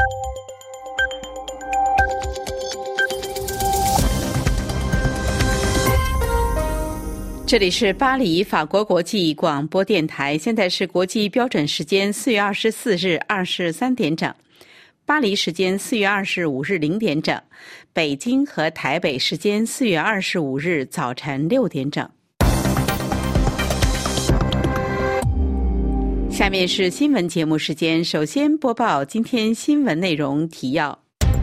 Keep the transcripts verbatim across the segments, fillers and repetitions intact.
这里是巴黎法国国际广播电台，现在是国际标准时间四月二十四日二十三点整，巴黎时间四月二十五日零点整，北京和台北时间四月二十五日早晨六点整。下面是新闻节目时间，首先播报今天新闻内容提要。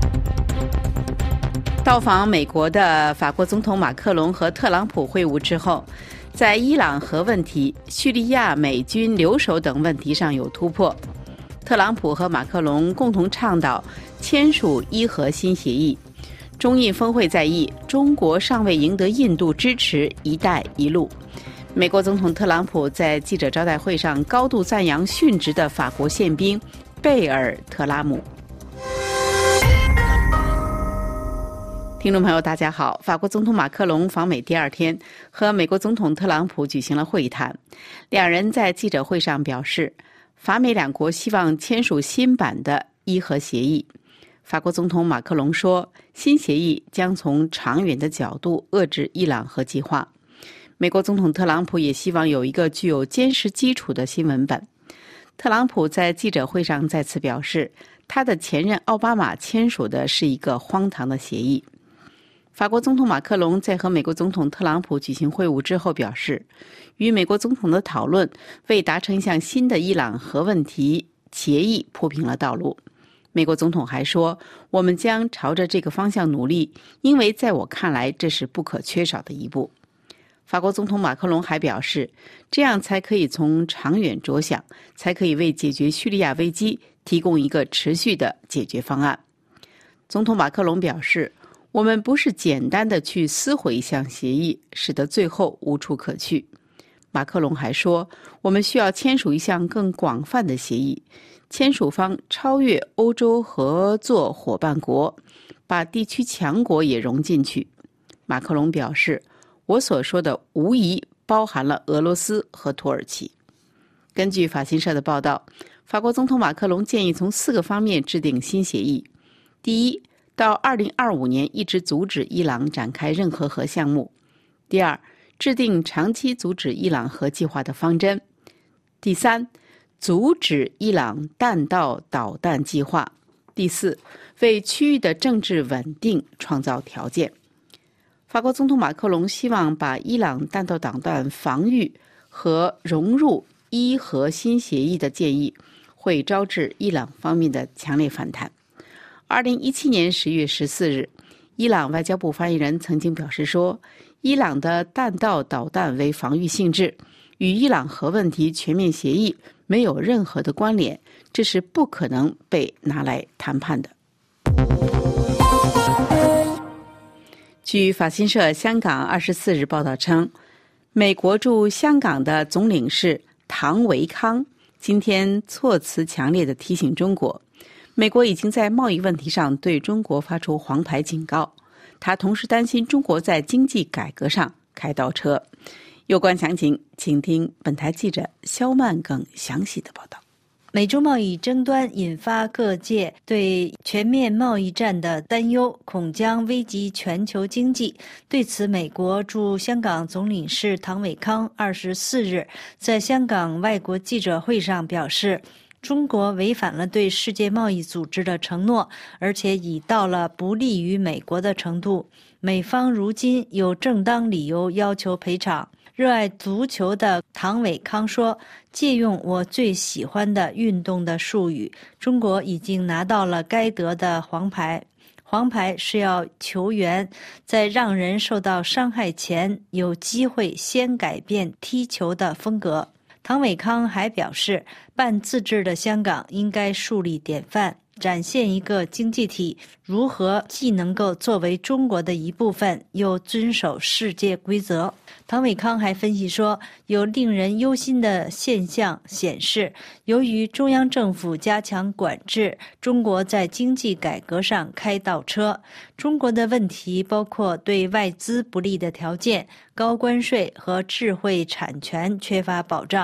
到访美国的法国总统马克龙和特朗普会晤之后，在伊朗核问题、叙利亚美军留守等问题上有突破。特朗普和马克龙共同倡导签署伊核新协议。中印峰会在议，中国尚未赢得印度支持“一带一路”。美国总统特朗普在记者招待会上高度赞扬殉职的法国宪兵贝尔特拉姆。听众朋友大家好，法国总统马克龙访美第二天和美国总统特朗普举行了会谈，两人在记者会上表示，法美两国希望签署新版的伊核协议。法国总统马克龙说，新协议将从长远的角度遏制伊朗核计划。美国总统特朗普也希望有一个具有坚实基础的新文本。特朗普在记者会上再次表示，他的前任奥巴马签署的是一个荒唐的协议。法国总统马克龙在和美国总统特朗普举行会晤之后表示，与美国总统的讨论为达成一项新的伊朗核问题协议铺平了道路。美国总统还说，我们将朝着这个方向努力，因为在我看来这是不可缺少的一步。法国总统马克龙还表示，这样才可以从长远着想，才可以为解决叙利亚危机提供一个持续的解决方案。总统马克龙表示，我们不是简单的去撕毁一项协议，使得最后无处可去。马克龙还说，我们需要签署一项更广泛的协议，签署方超越欧洲合作伙伴国，把地区强国也融进去。马克龙表示，我所说的无疑包含了俄罗斯和土耳其。根据法新社的报道，法国总统马克龙建议从四个方面制定新协议。第一，到二零二五年一直阻止伊朗展开任何核项目。第二，制定长期阻止伊朗核计划的方针。第三，阻止伊朗弹道导弹计划。第四，为区域的政治稳定创造条件。法国总统马克龙希望把伊朗弹道导弹防御和融入伊核新协议的建议，会招致伊朗方面的强烈反弹。二零一七年十月十四日，伊朗外交部发言人曾经表示说，伊朗的弹道导弹为防御性质，与伊朗核问题全面协议没有任何的关联，这是不可能被拿来谈判的。据法新社香港二十四日报道称，美国驻香港的总领事唐维康今天措辞强烈地提醒中国，美国已经在贸易问题上对中国发出黄牌警告，他同时担心中国在经济改革上开倒车。有关详情，请听本台记者肖曼更详细的报道。 美中贸易争端引发各界对全面贸易战的担忧，恐将危及全球经济。对此，美国驻香港总领事唐伟康二十四日在香港外国记者会上表示，中国违反了对世界贸易组织的承诺，而且已到了不利于美国的程度。美方如今有正当理由要求赔偿。热爱足球的唐伟康说，借用我最喜欢的运动的术语，中国已经拿到了该得的黄牌。黄牌是要球员在让人受到伤害前有机会先改变踢球的风格。唐伟康还表示，半自治的香港应该树立典范，展现一个经济体如何既能够作为中国的一部分，又遵守世界规则。唐伟康还分析说，有令人忧心的现象显示，由于中央政府加强管制，中国在经济改革上开倒车。中国的问题包括对外资不利的条件、高关税和智慧产权缺乏保障。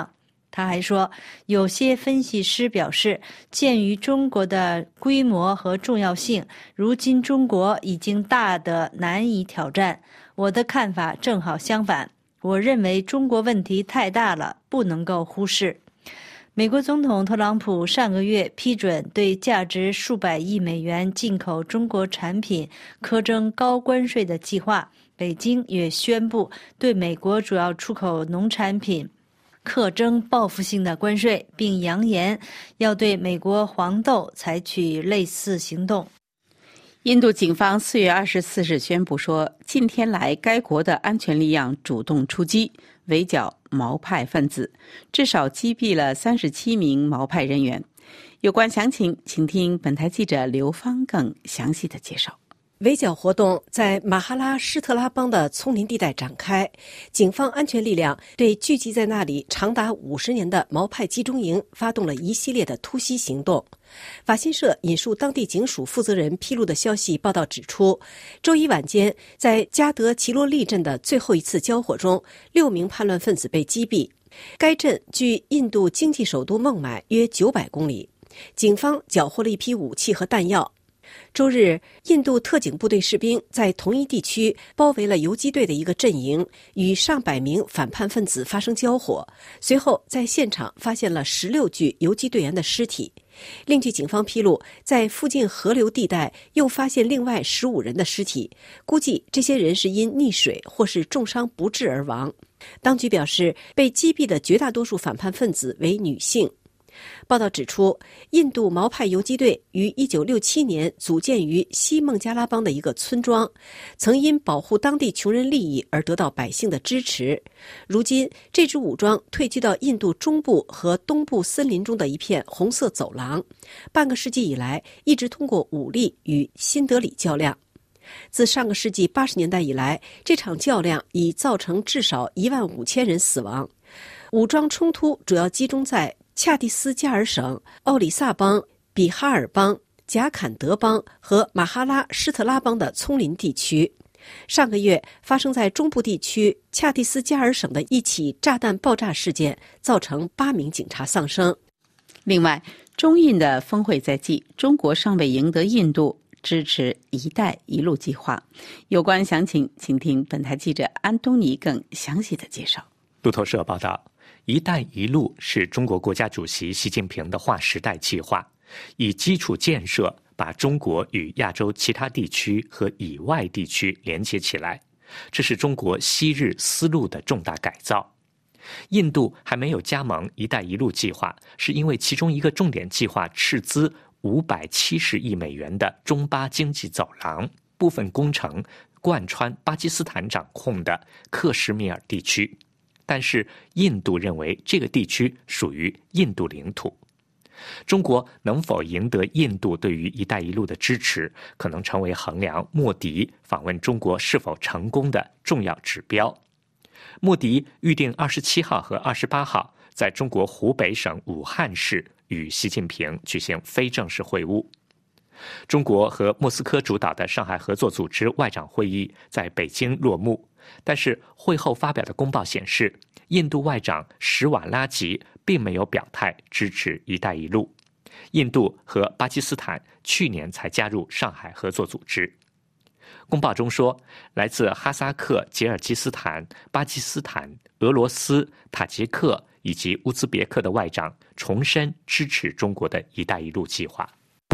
他还说，有些分析师表示，鉴于中国的规模和重要性，如今中国已经大得难以挑战。我的看法正好相反，我认为中国问题太大了，不能够忽视。美国总统特朗普上个月批准对价值数百亿美元进口中国产品苛征高关税的计划，北京也宣布对美国主要出口农产品课征报复性的关税，并扬言要对美国黄豆采取类似行动。 印度警方四月二十四日宣布说，近天来该国的安全力量主动出击，围剿毛派分子，至少击毙了三十七名毛派人员。有关详情，请听本台记者刘芳更详细的介绍。 围剿活动在马哈拉施特拉邦的丛林地带展开，警方安全力量对聚集在那里长达五十年的毛派集中营发动了一系列的突袭行动。法新社引述当地警署负责人披露的消息报道指出，周一晚间在加德奇罗利镇的最后一次交火中，六名叛乱分子被击毙。该镇距印度经济首都孟买约九百公里，警方缴获了一批武器和弹药。周日，印度特警部队士兵在同一地区包围了游击队的一个阵营，与上百名反叛分子发生交火。随后，在现场发现了十六具游击队员的尸体。另据警方披露，在附近河流地带又发现另外十五人的尸体，估计这些人是因溺水或是重伤不治而亡。当局表示，被击毙的绝大多数反叛分子为女性。报道指出，印度毛派游击队于一九六七年组建于西孟加拉邦的一个村庄，曾因保护当地穷人利益而得到百姓的支持。如今，这支武装退居到印度中部和东部森林中的一片红色走廊，半个世纪以来一直通过武力与新德里较量。自上个世纪八十年代以来，这场较量已造成至少一万五千人死亡。武装冲突主要集中在恰蒂斯加尔省、奥里萨邦、比哈尔邦、贾坎德邦和马哈拉施特拉邦的丛林地区。上个月发生在中部地区恰蒂斯加尔省的一起炸弹爆炸事件，造成八名警察丧生。 另外，中印的峰会在即，中国尚未赢得印度支持“一带一路”计划。有关详情，请听本台记者安东尼更详细的介绍。 路透社报道，“一带一路”是中国国家主席习近平的划时代计划，以基础建设把中国与亚洲其他地区和以外地区连接起来，这是中国昔日丝路的重大改造。印度还没有加盟“一带一路”计划，是因为其中一个重点计划斥资五百七十亿美元的中巴经济走廊，部分工程贯穿巴基斯坦掌控的克什米尔地区。但是印度认为这个地区属于印度领土。中国能否赢得印度对于“一带一路”的支持，可能成为衡量莫迪访问中国是否成功的重要指标。莫迪预定二十七号和二十八号在中国湖北省武汉市与习近平举行非正式会晤。中国和莫斯科主导的上海合作组织外长会议在北京落幕，但是会后发表的公报显示，印度外长史瓦拉吉并没有表态支持“一带一路”。印度和巴基斯坦去年才加入上海合作组织。公报中说，来自哈萨克、吉尔吉斯坦、巴基斯坦、俄罗斯、塔吉克以及乌兹别克的外长重申支持中国的“一带一路”计划。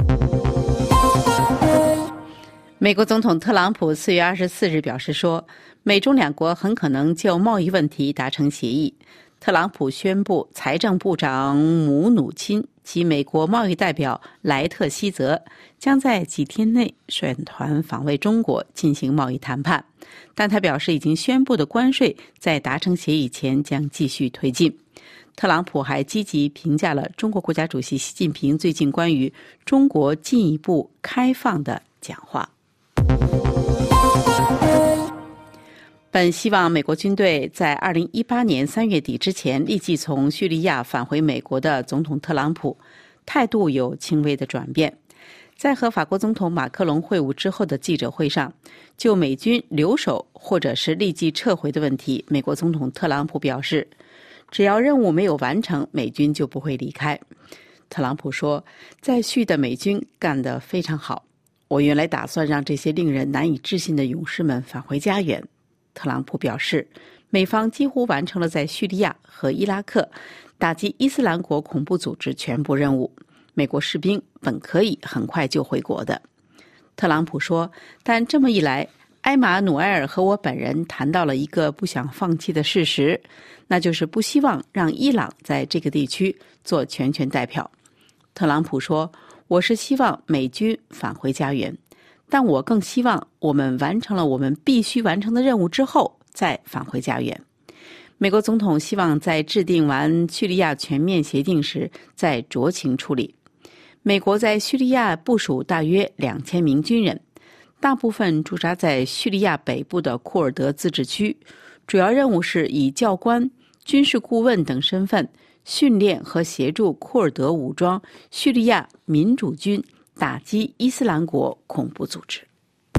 美国总统特朗普四月二十四日表示说，美中两国很可能就贸易问题达成协议。特朗普宣布，财政部长姆努钦及美国贸易代表莱特希泽将在几天内率团访问中国进行贸易谈判，但他表示已经宣布的关税在达成协议前将继续推进。特朗普还积极评价了中国国家主席习近平最近关于中国进一步开放的讲话。本希望美国军队在二零一八年三月底之前立即从叙利亚返回美国的总统特朗普态度有轻微的转变。在和法国总统马克龙会晤之后的记者会上，就美军留守或者是立即撤回的问题，美国总统特朗普表示， 只要任务没有完成，美军就不会离开。特朗普说，在叙的美军干得非常好，我原来打算让这些令人难以置信的勇士们返回家园。特朗普表示，美方几乎完成了在叙利亚和伊拉克打击伊斯兰国恐怖组织全部任务，美国士兵本可以很快就回国的。特朗普说，但这么一来，埃马努埃尔和我本人谈到了一个不想放弃的事实，那就是不希望让伊朗在这个地区做全权代表。特朗普说，我是希望美军返回家园，但我更希望我们完成了我们必须完成的任务之后再返回家园。美国总统希望在制定完叙利亚全面协定时再酌情处理。美国在叙利亚部署大约两千名军人，大部分驻扎在叙利亚北部的库尔德自治区，主要任务是以教官、军事顾问等身份训练和协助库尔德武装叙利亚民主军打击伊斯兰国恐怖组织。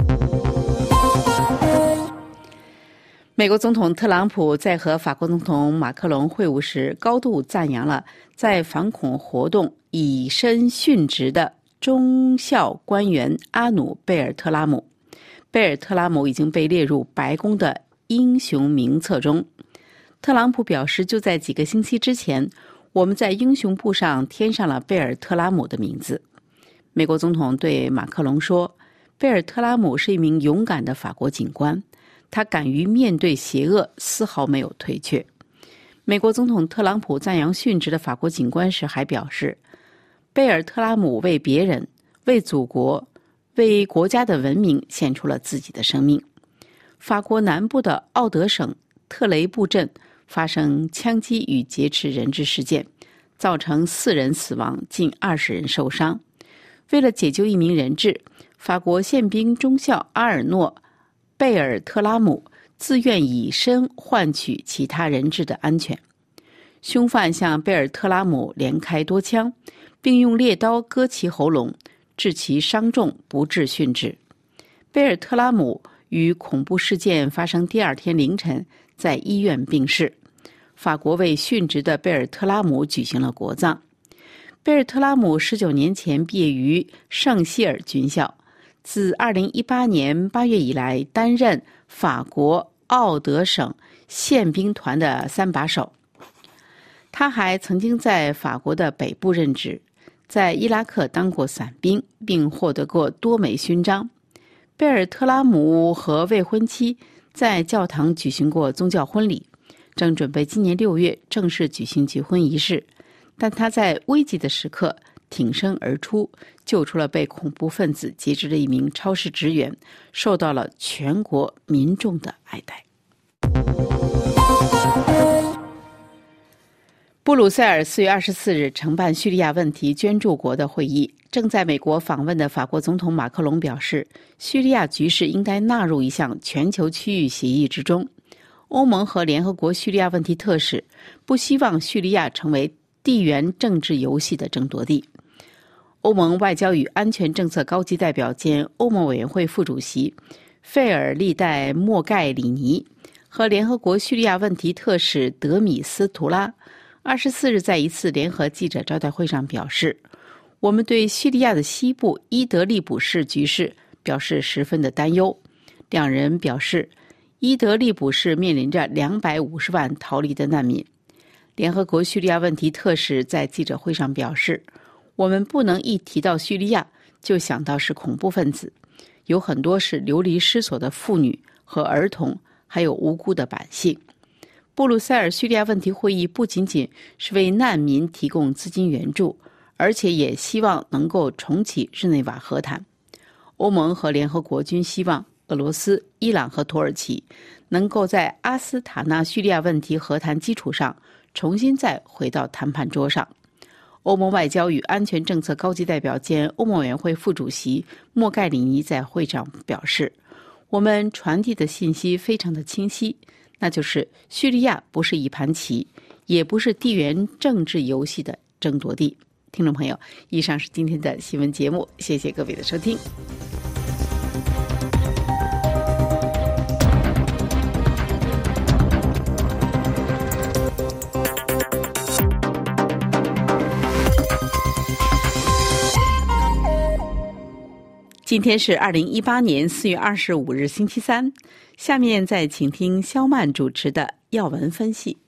美国总统特朗普在和法国总统马克龙会晤时，高度赞扬了在反恐活动以身殉职的中校官员阿努贝尔特拉姆。贝尔特拉姆已经被列入白宫的英雄名册中。特朗普表示，就在几个星期之前，我们在英雄簿上添上了贝尔特拉姆的名字。美国总统对马克龙说，贝尔特拉姆是一名勇敢的法国警官，他敢于面对邪恶，丝毫没有退却。美国总统特朗普赞扬殉职的法国警官时还表示，贝尔特拉姆为别人、为祖国、为国家的文明献出了自己的生命。法国南部的奥德省特雷布镇发生枪击与劫持人质事件，造成四人死亡，近二十人受伤。为了解救一名人质，法国宪兵中校阿尔诺·贝尔特拉姆自愿以身换取其他人质的安全。凶犯向贝尔特拉姆连开多枪，并用猎刀割其喉咙，致其伤重，不治殉职。贝尔特拉姆于恐怖事件发生第二天凌晨在医院病逝。法国为殉职的贝尔特拉姆举行了国葬。贝尔特拉姆十九年前毕业于圣希尔军校，自二零一八年八月以来担任法国奥德省宪兵团的三把手。他还曾经在法国的北部任职，在伊拉克当过伞兵，并获得过多枚勋章。贝尔特拉姆和未婚妻在教堂举行过宗教婚礼，正准备今年六月正式举行结婚仪式，但他在危急的时刻挺身而出，救出了被恐怖分子劫持的一名超市职员，受到了全国民众的爱戴。布鲁塞尔四月二十四日承办叙利亚问题捐助国的会议，正在美国访问的法国总统马克龙表示，叙利亚局势应该纳入一项全球区域协议之中。欧盟和联合国叙利亚问题特使不希望叙利亚成为地缘政治游戏的争夺地。欧盟外交与安全政策高级代表兼欧盟委员会副主席费尔利代莫盖里尼和联合国叙利亚问题特使德米斯图拉二十四日在一次联合记者招待会上表示，我们对叙利亚的西部伊德利卜市局势表示十分的担忧。两人表示，伊德利卜市面临着两百五十万逃离的难民。联合国叙利亚问题特使在记者会上表示，我们不能一提到叙利亚就想到是恐怖分子，有很多是流离失所的妇女和儿童，还有无辜的百姓。布鲁塞尔叙利亚问题会议不仅仅是为难民提供资金援助，而且也希望能够重启日内瓦和谈。欧盟和联合国均希望俄罗斯、伊朗和土耳其能够在阿斯塔纳叙利亚问题和谈基础上重新再回到谈判桌上。欧盟外交与安全政策高级代表兼欧盟委员会副主席莫盖里尼在会上表示，我们传递的信息非常的清晰，那就是叙利亚不是一盘棋，也不是地缘政治游戏的争夺地。听众朋友，以上是今天的新闻节目，谢谢各位的收听。 今天是二零一八年四月二十五日星期三，下面再请听肖曼主持的要闻分析。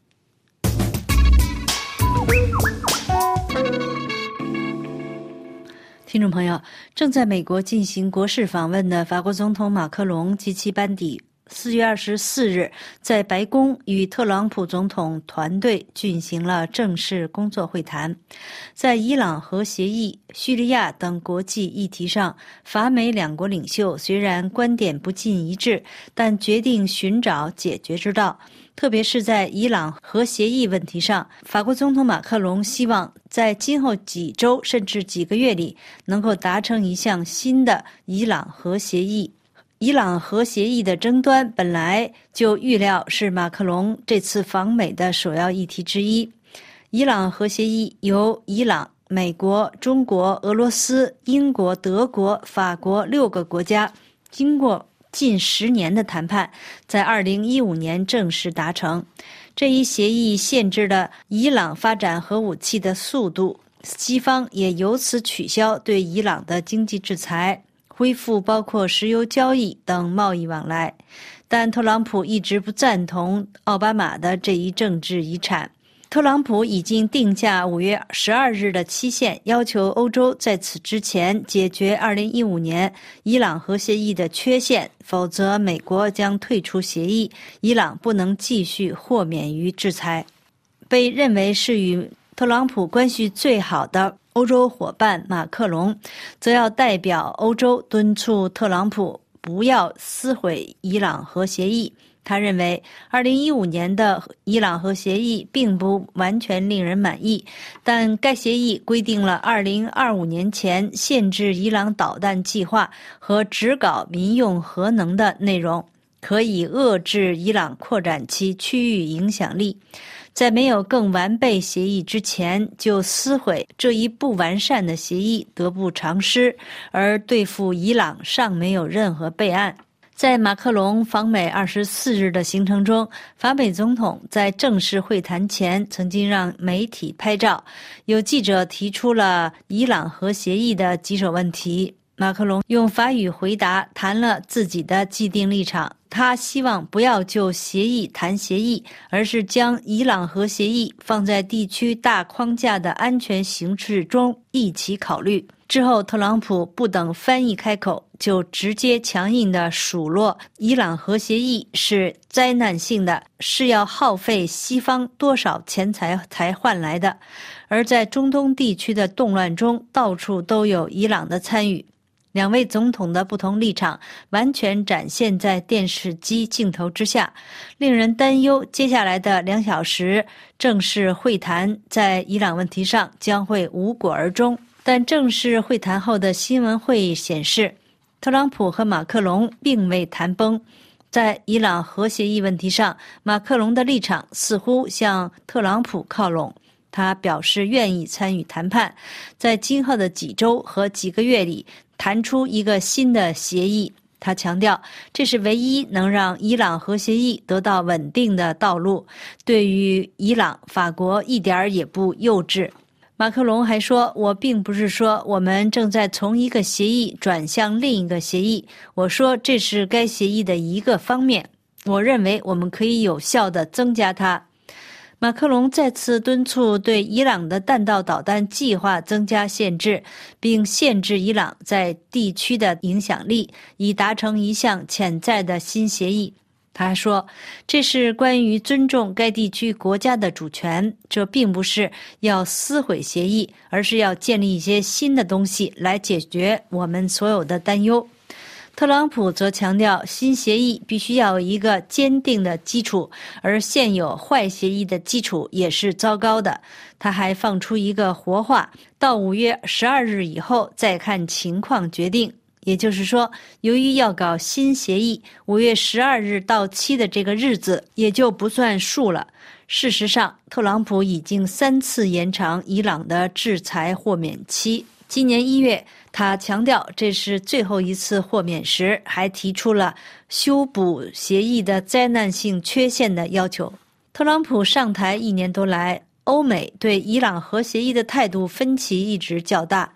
听众朋友，正在美国进行国事访问的法国总统马克龙及其班底四月二十四日在白宫与特朗普总统团队进行了正式工作会谈。在伊朗核协议、叙利亚等国际议题上，法美两国领袖虽然观点不尽一致，但决定寻找解决之道。特别是在伊朗核协议问题上，法国总统马克龙希望在今后几周甚至几个月里能够达成一项新的伊朗核协议。伊朗核协议的争端本来就预料是马克龙这次访美的首要议题之一。伊朗核协议由伊朗、美国、中国、俄罗斯、英国、德国、法国六个国家经过近十年的谈判，在二零一五年正式达成。这一协议限制了伊朗发展核武器的速度，西方也由此取消对伊朗的经济制裁，恢复包括石油交易等贸易往来。但特朗普一直不赞同奥巴马的这一政治遗产。特朗普已经定下五月十二日的期限，要求欧洲在此之前解决二零一五年伊朗核协议的缺陷，否则美国将退出协议，伊朗不能继续豁免于制裁。被认为是与特朗普关系最好的欧洲伙伴马克龙，则要代表欧洲敦促特朗普不要撕毁伊朗核协议。他认为二零一五年的伊朗核协议并不完全令人满意，但该协议规定了二零二五年前限制伊朗导弹计划和只搞民用核能的内容，可以遏制伊朗扩展其区域影响力。在没有更完备协议之前就撕毁这一不完善的协议得不偿失，而对付伊朗尚没有任何备案。在马克龙访美二十四日的行程中，法美总统在正式会谈前曾经让媒体拍照，有记者提出了伊朗核协议的棘手问题。马克龙用法语回答，谈了自己的既定立场。他希望不要就协议谈协议，而是将伊朗核协议放在地区大框架的安全形势中一起考虑。之后，特朗普不等翻译开口，就直接强硬地数落伊朗核协议是灾难性的，是要耗费西方多少钱财才换来的。而在中东地区的动乱中，到处都有伊朗的参与。两位总统的不同立场完全展现在电视机镜头之下，令人担忧接下来的两小时正式会谈在伊朗问题上将会无果而终。但正式会谈后的新闻会议显示，特朗普和马克龙并未谈崩。在伊朗核协议问题上，马克龙的立场似乎向特朗普靠拢，他表示愿意参与谈判，在今后的几周和几个月里谈出一个新的协议。他强调，这是唯一能让伊朗核协议得到稳定的道路。对于伊朗，法国一点也不幼稚。马克龙还说，我并不是说我们正在从一个协议转向另一个协议，我说这是该协议的一个方面，我认为我们可以有效地增加它。马克龙再次敦促对伊朗的弹道导弹计划增加限制，并限制伊朗在地区的影响力，以达成一项潜在的新协议。他说，这是关于尊重该地区国家的主权，这并不是要撕毁协议，而是要建立一些新的东西来解决我们所有的担忧。特朗普则强调，新协议必须要有一个坚定的基础，而现有坏协议的基础也是糟糕的。他还放出一个活话，到五月十二日以后再看情况决定。也就是说，由于要搞新协议，五月十二日到期的这个日子也就不算数了。事实上，特朗普已经三次延长伊朗的制裁豁免期。今年一月，他强调这是最后一次豁免时，还提出了修补协议的灾难性缺陷的要求。特朗普上台一年多来，欧美对伊朗核协议的态度分歧一直较大。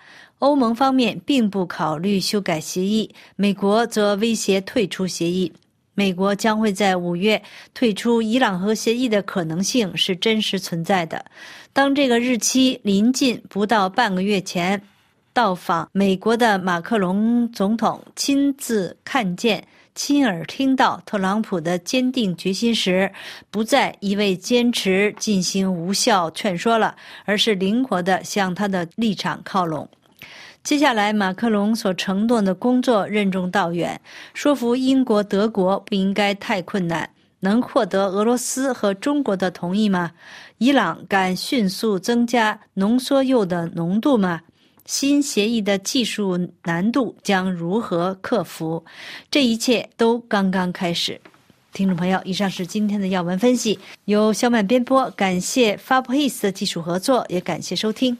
欧盟方面并不考虑修改协议，美国则威胁退出协议。美国将会在五月退出伊朗核协议的可能性是真实存在的。当这个日期临近不到半个月前，到访美国的马克龙总统亲自看见、亲耳听到特朗普的坚定决心时，不再一味坚持进行无效劝说了，而是灵活地向他的立场靠拢。接下来，马克龙所承诺的工作任重道远，说服英国、德国不应该太困难。能获得俄罗斯和中国的同意吗？伊朗敢迅速增加浓缩铀的浓度吗？新协议的技术难度将如何克服？这一切都刚刚开始。听众朋友，以上是今天的要闻分析，由小满编播，感谢 Fabris 的技术合作，也感谢收听。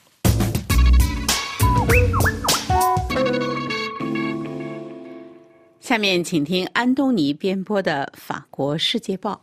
下面请听安东尼编播的《法国世界报》。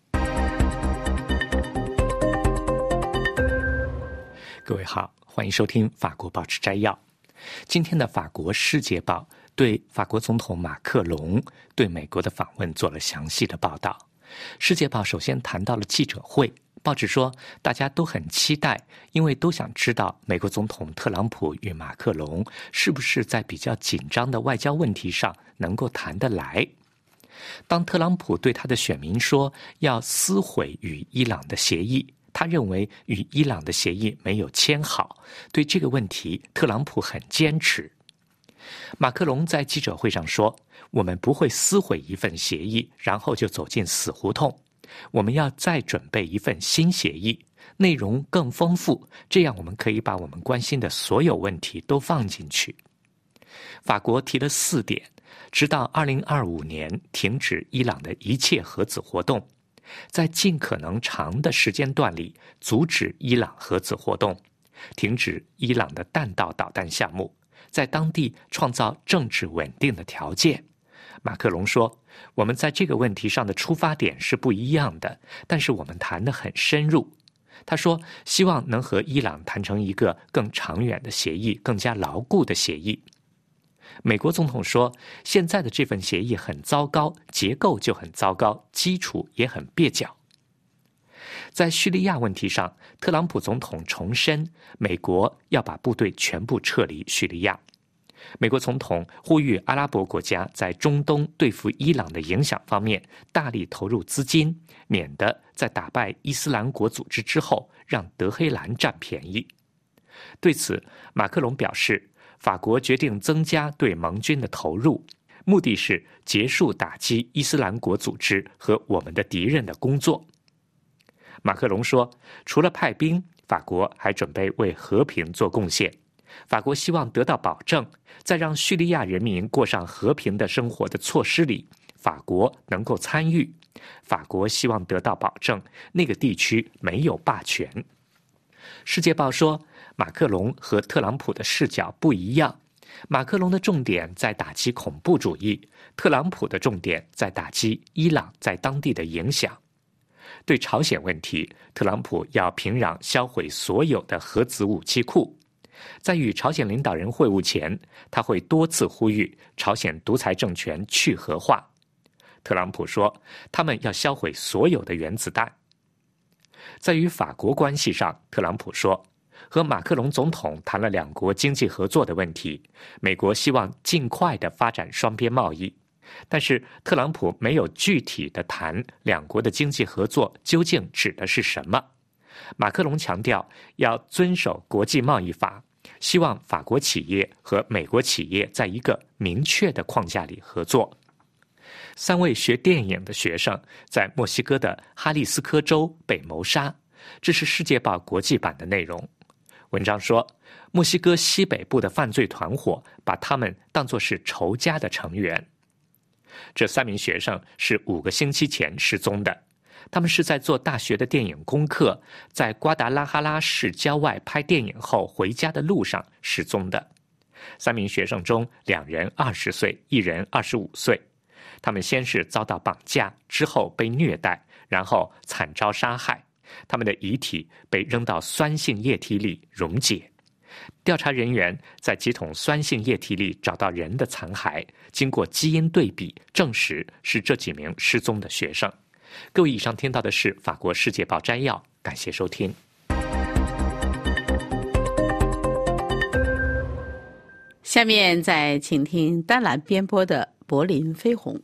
各位好，欢迎收听法国报纸摘要。今天的《法国世界报》对法国总统马克龙对美国的访问做了详细的报道。世界报首先谈到了记者会，报纸说大家都很期待，因为都想知道美国总统特朗普与马克龙是不是在比较紧张的外交问题上能够谈得来。当特朗普对他的选民说要撕毁与伊朗的协议，他认为与伊朗的协议没有签好，对这个问题特朗普很坚持。马克龙在记者会上说，我们不会撕毁一份协议然后就走进死胡同，我们要再准备一份新协议，内容更丰富，这样我们可以把我们关心的所有问题都放进去。法国提了四点，直到二零二五年停止伊朗的一切核子活动，在尽可能长的时间段里阻止伊朗核子活动，停止伊朗的弹道导弹项目，在当地创造政治稳定的条件。马克龙说，我们在这个问题上的出发点是不一样的，但是我们谈得很深入。他说，希望能和伊朗谈成一个更长远的协议，更加牢固的协议。美国总统说，现在的这份协议很糟糕，结构就很糟糕，基础也很蹩脚。在叙利亚问题上，特朗普总统重申，美国要把部队全部撤离叙利亚。美国总统呼吁阿拉伯国家在中东对付伊朗的影响方面大力投入资金，免得在打败伊斯兰国组织之后让德黑兰占便宜。对此，马克龙表示，法国决定增加对盟军的投入，目的是结束打击伊斯兰国组织和我们的敌人的工作。马克龙说，除了派兵，法国还准备为和平做贡献。法国希望得到保证，在让叙利亚人民过上和平的生活的措施里，法国能够参与。法国希望得到保证，那个地区没有霸权。世界报说，马克龙和特朗普的视角不一样，马克龙的重点在打击恐怖主义，特朗普的重点在打击伊朗在当地的影响。对朝鲜问题，特朗普要平壤销毁所有的核子武器库。在与朝鲜领导人会晤前，他会多次呼吁朝鲜独裁政权去核化。特朗普说，他们要销毁所有的原子弹。在与法国关系上，特朗普说，和马克龙总统谈了两国经济合作的问题，美国希望尽快地发展双边贸易。但是特朗普没有具体地谈两国的经济合作究竟指的是什么。马克龙强调要遵守国际贸易法，希望法国企业和美国企业在一个明确的框架里合作。三位学电影的学生在墨西哥的哈利斯科州被谋杀，这是世界报国际版的内容。文章说，墨西哥西北部的犯罪团伙把他们当作是仇家的成员。这三名学生是五个星期前失踪的，他们是在做大学的电影功课，在瓜达拉哈拉市郊外拍电影后回家的路上失踪的。三名学生中，两人二十岁，一人二十五岁。他们先是遭到绑架，之后被虐待，然后惨遭杀害。他们的遗体被扔到酸性液体里溶解。 调查人员在几桶酸性液体里找到人的残骸，经过基因对比，证实是这几名失踪的学生。各位，以上听到的是法国世界报摘要，感谢收听。 下面再请听丹兰编播的《柏林飞鸿》。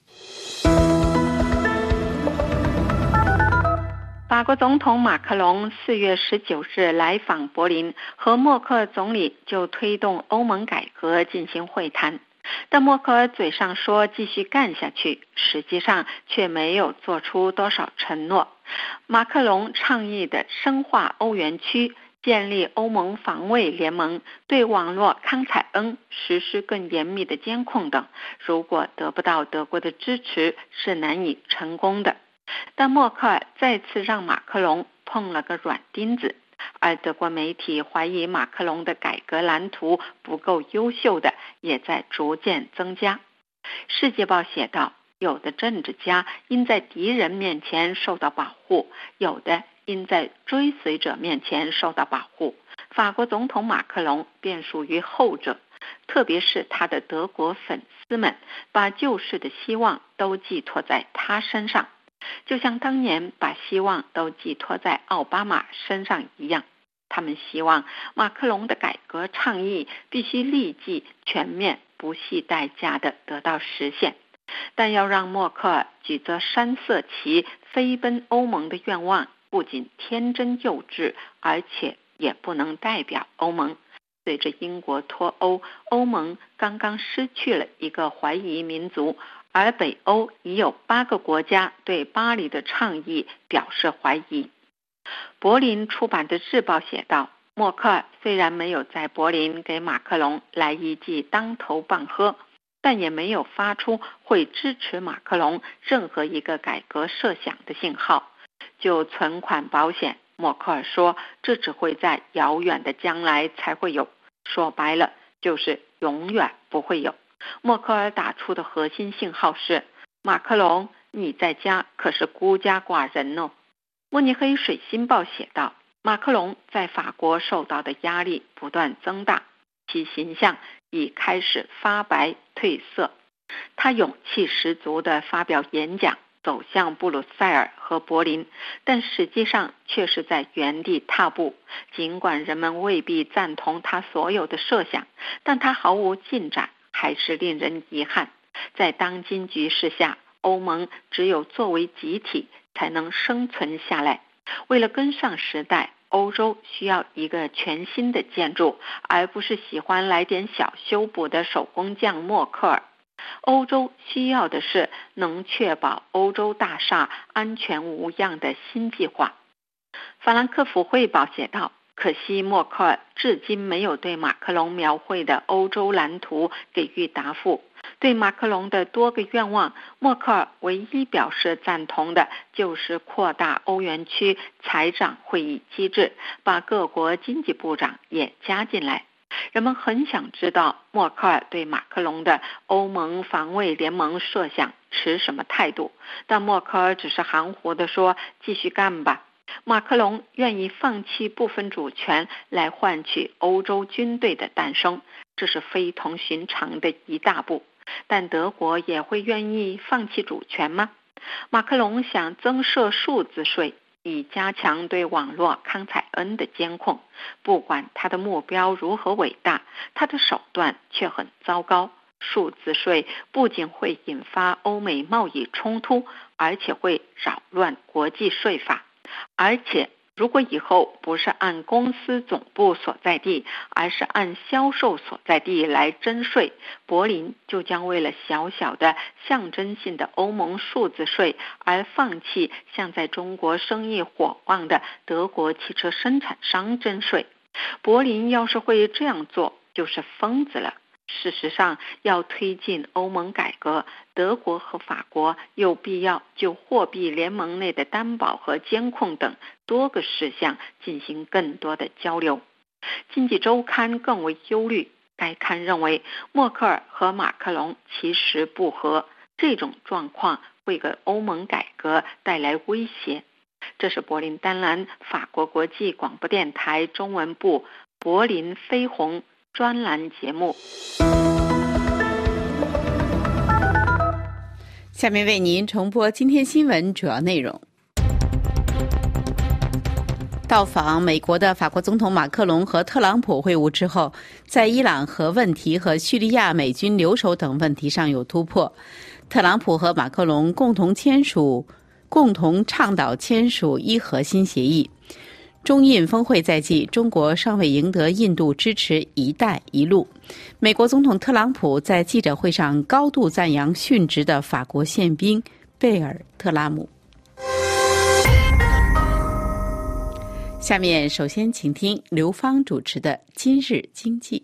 法国总统马克龙四月十九日来访柏林，和默克尔总理就推动欧盟改革进行会谈。但默克尔嘴上说继续干下去，实际上却没有做出多少承诺。马克龙倡议的深化欧元区、建立欧盟防卫联盟、对网络康采恩实施更严密的监控等，如果得不到德国的支持，是难以成功的。但默克尔再次让马克龙碰了个软钉子，而德国媒体怀疑马克龙的改革蓝图不够优秀的也在逐渐增加。世界报写道，有的政治家应在敌人面前受到保护，有的应在追随者面前受到保护。法国总统马克龙便属于后者，特别是他的德国粉丝们把救世的希望都寄托在他身上，就像当年把希望都寄托在奥巴马身上一样。他们希望马克龙的改革倡议必须立即、全面、不惜代价地得到实现。但要让默克尔举着山色旗飞奔欧盟的愿望，不仅天真幼稚，而且也不能代表欧盟。随着英国脱欧，欧盟刚刚失去了一个怀疑民族，而北欧已有八个国家对巴黎的倡议表示怀疑。柏林出版的日报写道，默克尔虽然没有在柏林给马克龙来一记当头棒喝，但也没有发出会支持马克龙任何一个改革设想的信号。就存款保险，默克尔说这只会在遥远的将来才会有，说白了就是永远不会有。默克尔打出的核心信号是，马克龙，你在家可是孤家寡人哦。慕尼黑水星报写道，马克龙在法国受到的压力不断增大，其形象已开始发白褪色。他勇气十足地发表演讲，走向布鲁塞尔和柏林，但实际上却是在原地踏步。尽管人们未必赞同他所有的设想，但他毫无进展，还是令人遗憾。在当今局势下，欧盟只有作为集体才能生存下来。为了跟上时代，欧洲需要一个全新的建筑，而不是喜欢来点小修补的手工匠默克尔。欧洲需要的是能确保欧洲大厦安全无恙的新计划。法兰克福汇报写道，可惜默克尔至今没有对马克龙描绘的欧洲蓝图给予答复。对马克龙的多个愿望，默克尔唯一表示赞同的就是扩大欧元区财长会议机制，把各国经济部长也加进来。人们很想知道默克尔对马克龙的欧盟防卫联盟设想持什么态度，但默克尔只是含糊地说继续干吧。马克龙愿意放弃部分主权来换取欧洲军队的诞生，这是非同寻常的一大步。但德国也会愿意放弃主权吗？马克龙想增设数字税，以加强对网络康采恩的监控。不管他的目标如何伟大，他的手段却很糟糕。数字税不仅会引发欧美贸易冲突，而且会扰乱国际税法。而且如果以后不是按公司总部所在地，而是按销售所在地来征税，柏林就将为了小小的象征性的欧盟数字税而放弃向在中国生意火旺的德国汽车生产商征税。柏林要是会这样做，就是疯子了。事实上，要推进欧盟改革，德国和法国有必要就货币联盟内的担保和监控等多个事项进行更多的交流。经济周刊更为忧虑，该刊认为默克尔和马克龙其实不合，这种状况会给欧盟改革带来威胁。这是柏林丹兰法国国际广播电台中文部柏林飞鸿专栏节目。 下面为您重播今天新闻主要内容。到访美国的法国总统马克龙和特朗普会晤之后，在伊朗核问题和叙利亚美军留守等问题上有突破。特朗普和马克龙共同签署、共同倡导签署伊核新协议。中印峰会在即，中国尚未赢得印度支持“一带一路”。美国总统特朗普在记者会上高度赞扬殉职的法国宪兵贝尔特拉姆。下面首先请听刘芳主持的《今日经济》。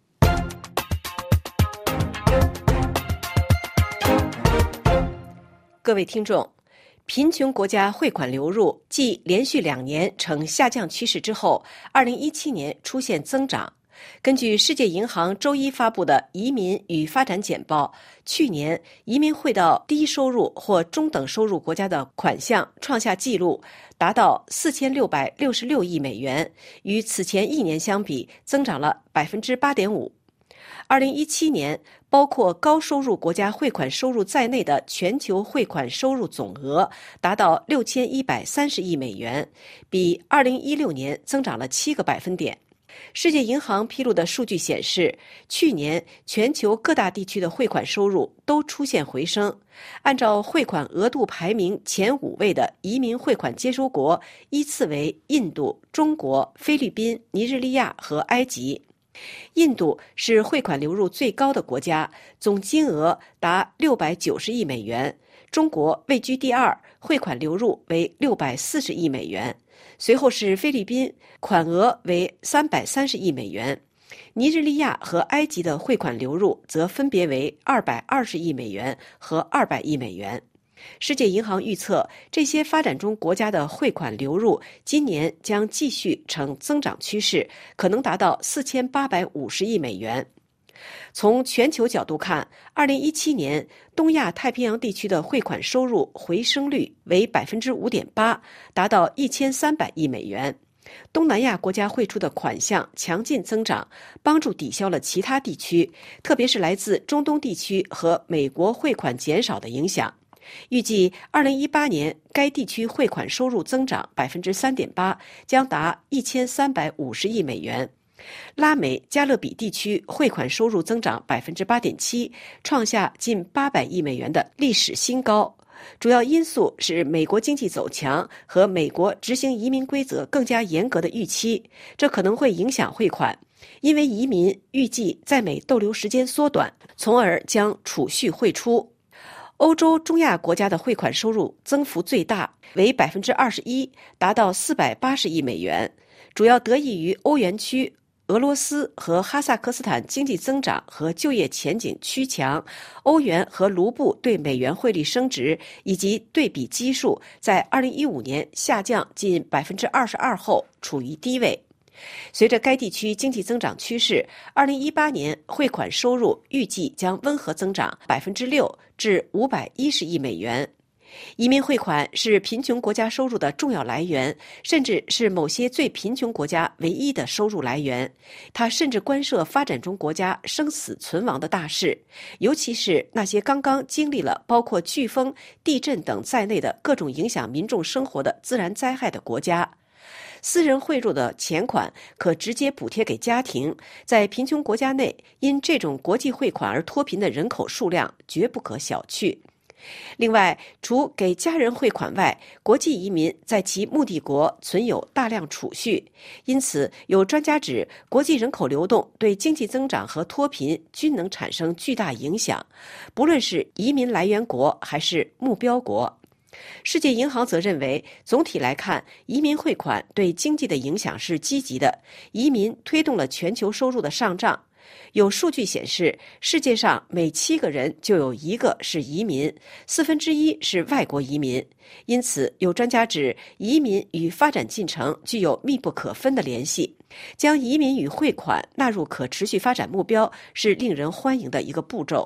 各位听众，贫穷国家汇款流入继连续两年呈下降趋势之后，二零一七年出现增长。根据世界银行周一发布的移民与发展简报，去年移民汇到低收入或中等收入国家的款项创下纪录，达到四千六百六十六亿美元，与此前一年相比增长了百分之八点五。二零一七年，包括高收入国家汇款收入在内的全球汇款收入总额达到六千一百三十亿美元，比二零一六年增长了七个百分点。世界银行披露的数据显示，去年全球各大地区的汇款收入都出现回升。按照汇款额度排名前五位的移民汇款接收国，依次为印度、中国、菲律宾、尼日利亚和埃及。印度是汇款流入最高的国家，总金额达六百九十亿美元。中国位居第二，汇款流入为六百四十亿美元。随后是菲律宾，款额为三百三十亿美元。尼日利亚和埃及的汇款流入则分别为二百二十亿美元和二百亿美元。世界银行预测，这些发展中国家的汇款流入今年将继续呈增长趋势，可能达到四千八百五十亿美元。从全球角度看，二零一七年东亚太平洋地区的汇款收入回升率为百分之五点八，达到一千三百亿美元。东南亚国家汇出的款项强劲增长，帮助抵消了其他地区，特别是来自中东地区和美国汇款减少的影响。预计二零一八年该地区汇款收入增长百分之三点八，将达一千三百五十亿美元。拉美加勒比地区汇款收入增长百分之八点七，创下近八百亿美元的历史新高。主要因素是美国经济走强和美国执行移民规则更加严格的预期，这可能会影响汇款，因为移民预计在美逗留时间缩短，从而将储蓄汇出。欧洲中亚国家的汇款收入增幅最大，为百分之二十一，达到四百八十亿美元，主要得益于欧元区、俄罗斯和哈萨克斯坦经济增长和就业前景趋强，欧元和卢布对美元汇率升值，以及对比基数在二零一五年下降近百分之二十二后处于低位。随着该地区经济增长趋势，二零一八年汇款收入预计将温和增长百分之六至五百一十亿美元。移民汇款是贫穷国家收入的重要来源，甚至是某些最贫穷国家唯一的收入来源。它甚至关涉发展中国家生死存亡的大事，尤其是那些刚刚经历了包括飓风、地震等在内的各种影响民众生活的自然灾害的国家。私人汇入的钱款可直接补贴给家庭，在贫穷国家内因这种国际汇款而脱贫的人口数量绝不可小觑。另外，除给家人汇款外，国际移民在其目的国存有大量储蓄，因此有专家指，国际人口流动对经济增长和脱贫均能产生巨大影响，不论是移民来源国还是目标国。世界银行则认为，总体来看，移民汇款对经济的影响是积极的，移民推动了全球收入的上涨。有数据显示，世界上每七个人就有一个是移民，四分之一是外国移民。因此，有专家指，移民与发展进程具有密不可分的联系。将移民与汇款纳入可持续发展目标是令人欢迎的一个步骤。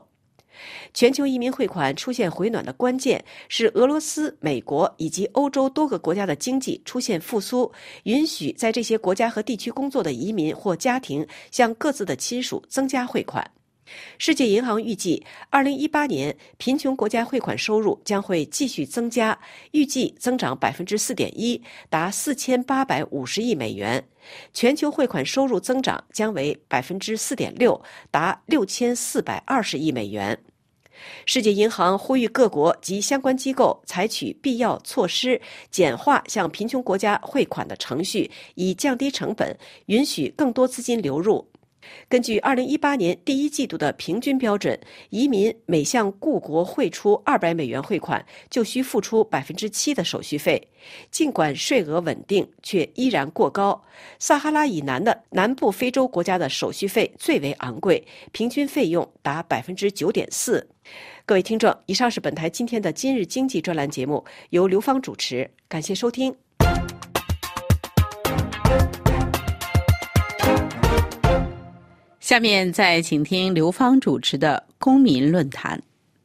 全球移民汇款出现回暖的关键是俄罗斯、美国以及欧洲多个国家的经济出现复苏，允许在这些国家和地区工作的移民或家庭向各自的亲属增加汇款。世界银行预计，二零一八年贫穷国家汇款收入将会继续增加，预计增长百分之四点一，达四千八百五十亿美元。全球汇款收入增长将为百分之四点六，达六千四百二十亿美元。世界银行呼吁各国及相关机构采取必要措施，简化向贫穷国家汇款的程序，以降低成本，允许更多资金流入。根据二零一八年第一季度的平均标准，移民每向故国汇出二百美元汇款，就需付出百分之七的手续费。尽管税额稳定，却依然过高。撒哈拉以南的南部非洲国家的手续费最为昂贵，平均费用达百分之九点四。各位听众，以上是本台今天的今日经济专栏节目，由刘芳主持，感谢收听。 下面再请听刘芳主持的公民论坛。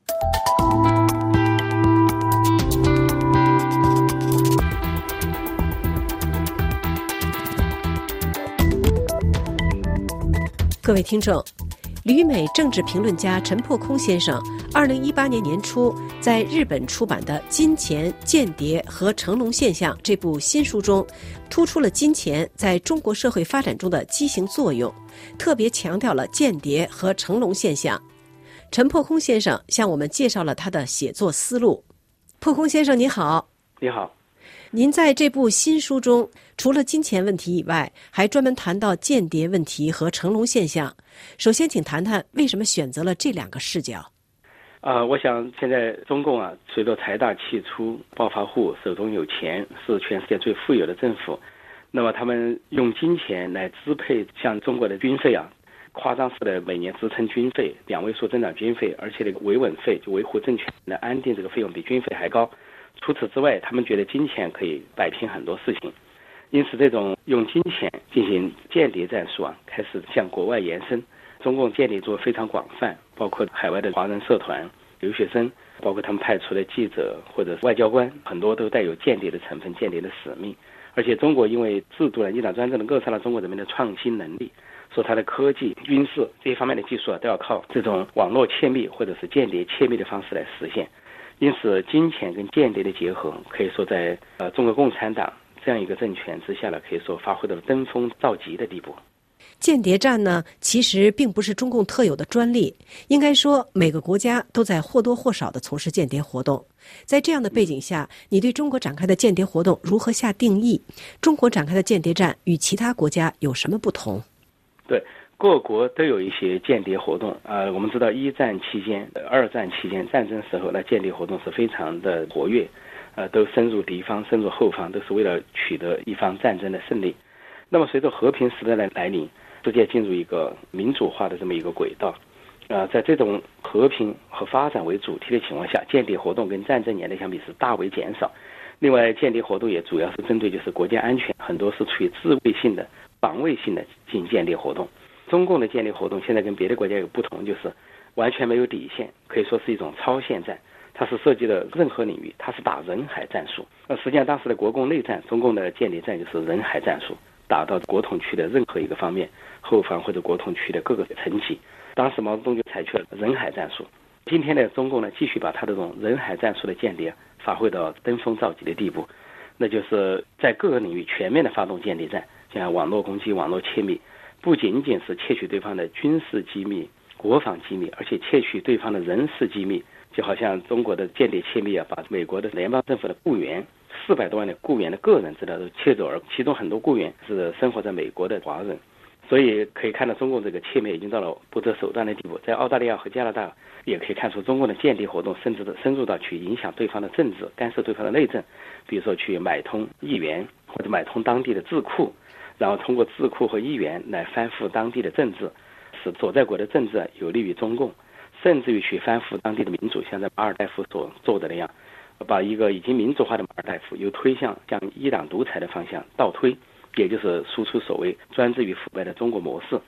各位听众，旅美政治评论家陈破空先生二零一八年年初在日本出版的《金钱、间谍和成龙现象》这部新书中，突出了金钱在中国社会发展中的畸形作用，特别强调了间谍和成龙现象。陈破空先生向我们介绍了他的写作思路。破空先生，你好。 你好。 您在这部新书中，除了金钱问题以外，还专门谈到间谍问题和成龙现象。首先，请谈谈为什么选择了这两个视角。 呃，我想现在中共啊，随着财大气粗、暴发户手中有钱，是全世界最富有的政府。那么他们用金钱来支配像中国的军费啊，夸张式的每年支撑军费，两位数增长军费，而且这个维稳费就维护政权的安定这个费用比军费还高。除此之外，他们觉得金钱可以摆平很多事情，因此这种用金钱进行间谍战术啊，开始向国外延伸。中共间谍做非常广泛，包括海外的华人社团、留学生，包括他们派出的记者或者是外交官，很多都带有间谍的成分、间谍的使命。而且中国因为制度呢，一党专政的扼杀了中国人民的创新能力，说它的科技、军事这一方面的技术啊，都要靠这种网络窃密或者是间谍窃密的方式来实现。因此，金钱跟间谍的结合，可以说在呃中国共产党这样一个政权之下呢，可以说发挥到了登峰造极的地步。 间谍战呢，其实并不是中共特有的专利，应该说每个国家都在或多或少地从事间谍活动。在这样的背景下，你对中国展开的间谍活动如何下定义？中国展开的间谍战与其他国家有什么不同？ 对。各国都有一些间谍活动啊、呃，我们知道一战期间、二战期间战争时候呢，间谍活动是非常的活跃，呃，都深入敌方、深入后方，都是为了取得一方战争的胜利。那么随着和平时代的来临，世界进入一个民主化的这么一个轨道，呃，在这种和平和发展为主题的情况下，间谍活动跟战争年代相比是大为减少。另外，间谍活动也主要是针对就是国家安全，很多是出于自卫性的、防卫性的进行间谍活动。中共的间谍活动现在跟别的国家有不同，就是完全没有底线，可以说是一种超限战，它是涉及了任何领域，它是打人海战术。那实际上当时的国共内战，中共的间谍战就是人海战术，打到国统区的任何一个方面，后方或者国统区的各个层级。当时毛泽东就采取了人海战术。今天的中共呢，继续把他这种人海战术的间谍发挥到登峰造极的地步，那就是在各个领域全面的发动间谍战，像网络攻击、网络窃密，不仅仅是窃取对方的军事机密、国防机密，而且窃取对方的人事机密，就好像中国的间谍窃密啊，把美国的联邦政府的雇员四百多万的雇员的个人资料都窃走，而其中很多雇员是生活在美国的华人。所以可以看到中共这个窃密已经到了不择手段的地步。在澳大利亚和加拿大也可以看出中共的间谍活动甚至深入到去影响对方的政治，干涉对方的内政，比如说去买通议员或者买通当地的智库，然后通过智库和议员来翻覆当地的政治，使所在国的政治有利于中共，甚至于去翻覆当地的民主，像在马尔代夫所做的那样，把一个已经民主化的马尔代夫又推向向一党独裁的方向倒推，也就是输出所谓专制与腐败的中国模式。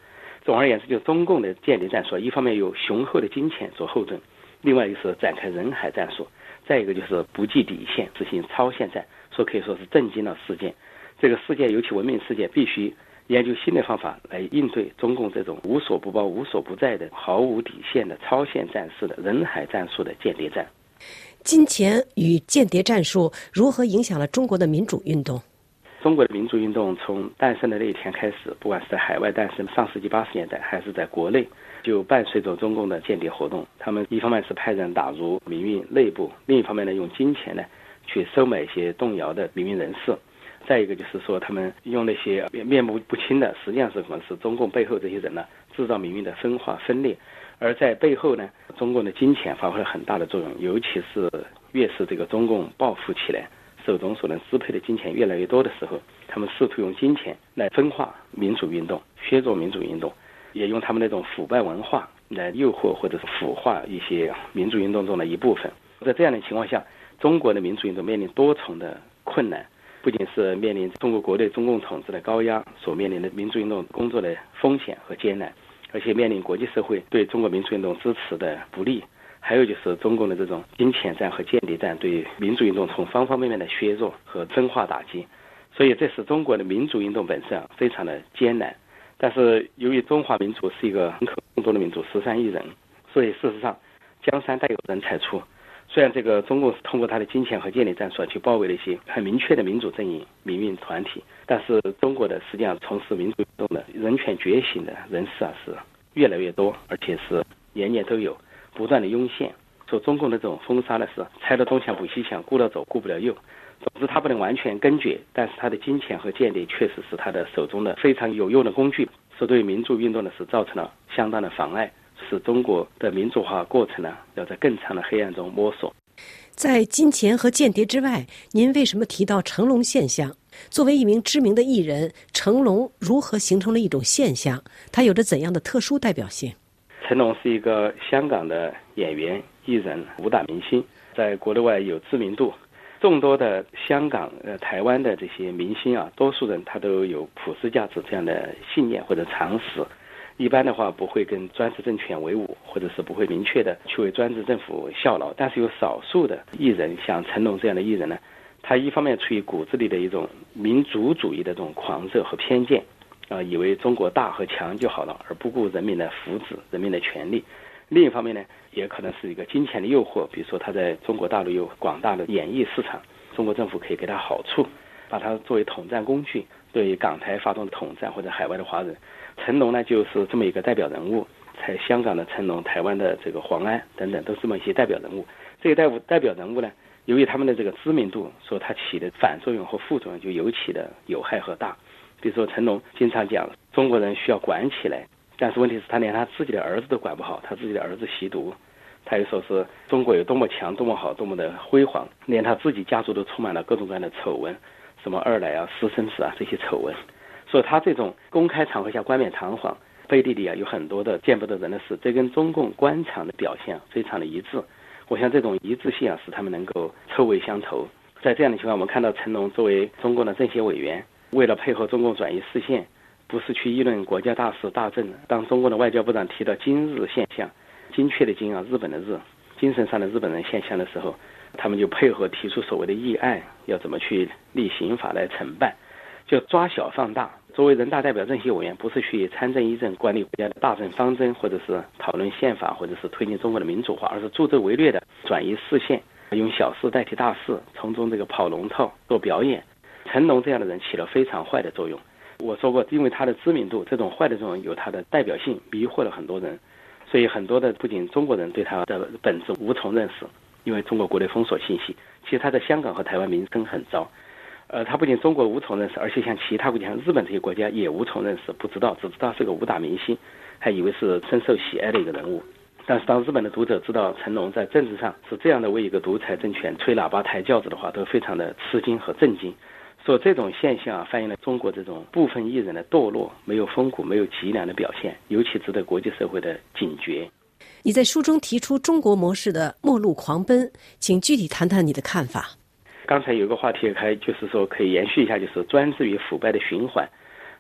总而言之，就是中共的间谍战术，一方面有雄厚的金钱做后盾，另外就是展开人海战术，再一个就是不计底线执行超限战，说可以说是震惊了世界。这个世界，尤其文明世界，必须研究新的方法来应对中共这种无所不包、无所不在的、毫无底线的超限战式的人海战术的间谍战。 金钱与间谍战术如何影响了中国的民主运动？ 中国的民主运动从诞生的那一天开始，不管是在海外诞生，上世纪八十年代，还是在国内，就伴随着中共的间谍活动。他们一方面是派人打入民运内部，另一方面呢，用金钱呢去收买一些动摇的民运人士。再一个就是说，他们用那些面目不清的，实际上是可能是中共背后这些人呢，制造民运的分化分裂。而在背后呢，中共的金钱发挥了很大的作用，尤其是越是这个中共暴富起来，手中所能支配的金钱越来越多的时候，他们试图用金钱来分化民主运动，削弱民主运动，也用他们那种腐败文化来诱惑或者是腐化一些民主运动中的一部分。在这样的情况下，中国的民主运动面临多重的困难，不仅是面临中国国内中共统治的高压所面临的民主运动工作的风险和艰难，而且面临国际社会对中国民主运动支持的不利，还有就是中共的这种金钱战和间谍战对民主运动从方方面面的削弱和分化打击。所以这使中国的民主运动本身非常的艰难。但是由于中华民族是一个人口众多的民族，十三亿人，所以事实上江山代有人才出。虽然这个中共是通过他的金钱和间谍战术去包围了一些很明确的民主阵营、民运团体，但是中国的实际上从事民主运动的人权觉醒的人士啊是越来越多，而且是年年都有，不断的涌现。说中共的这种封杀呢是拆了东墙补西墙，顾了左顾不了右。总之他不能完全根绝，但是他的金钱和间谍确实是他的手中的非常有用的工具，是对民主运动呢是造成了相当的妨碍，使中国的民主化过程呢要在更长的黑暗中摸索。 在金钱和间谍之外，您为什么提到成龙现象？作为一名知名的艺人，成龙如何形成了一种现象？他有着怎样的特殊代表性？ 成龙是一个香港的演员、艺人、武打明星，在国内外有知名度。众多的香港、呃台湾的这些明星啊，多数人他都有普世价值这样的信念或者常识。一般的话不会跟专制政权为伍，或者是不会明确的去为专制政府效劳。但是有少数的艺人，像成龙这样的艺人呢，他一方面出于骨子里的一种民族主义的这种狂热和偏见，啊、呃，以为中国大和强就好了，而不顾人民的福祉、人民的权利。另一方面呢，也可能是一个金钱的诱惑，比如说他在中国大陆有广大的演艺市场，中国政府可以给他好处，把它作为统战工具，对港台发动统战或者海外的华人。成龙呢就是这么一个代表人物，在香港的成龙、台湾的这个黄安等等，都是这么一些代表人物。这个代代表人物呢，由于他们的这个知名度，说他起的反作用和副作用就尤其的有害和大。比如说成龙经常讲中国人需要管起来，但是问题是他连他自己的儿子都管不好，他自己的儿子吸毒，他又说是中国有多么强、多么好、多么的辉煌，连他自己家族都充满了各种各样的丑闻，什么二奶啊、私生子啊这些丑闻。所以他这种公开场合下冠冕堂皇，背地里啊有很多的见不得人的事，这跟中共官场的表现非常的一致。我想这种一致性啊，使他们能够臭味相投。在这样的情况，我们看到成龙作为中共的政协委员，为了配合中共转移视线，不是去议论国家大事大政。当中共的外交部长提到今日现象，精确的精啊，日本的日，精神上的日本人现象的时候，他们就配合提出所谓的议案，要怎么去立刑法来惩办，就抓小放大。作为人大代表政协委员，不是去参政议政、管理国家的大政方针，或者是讨论宪法，或者是推进中国的民主化，而是助纣为虐的转移视线，用小事代替大事，从中这个跑龙套、做表演。成龙这样的人起了非常坏的作用。我说过，因为他的知名度，这种坏的作用有他的代表性，迷惑了很多人，所以很多的不仅中国人对他的本质无从认识，因为中国国内封锁信息，其实他在香港和台湾名声很糟。呃，他不仅中国无从认识，而且像其他国家，像日本这些国家也无从认识，不知道，只知道是个武打明星，还以为是深受喜爱的一个人物。但是当日本的读者知道成龙在政治上是这样的为一个独裁政权吹喇叭抬轿子的话，都非常的吃惊和震惊。所以这种现象啊，反映了中国这种部分艺人的堕落，没有风骨、没有脊梁的表现，尤其值得国际社会的警觉。 你在书中提出中国模式的末路狂奔，请具体谈谈你的看法。 刚才有个话题还就是说可以延续一下，就是专制与腐败的循环。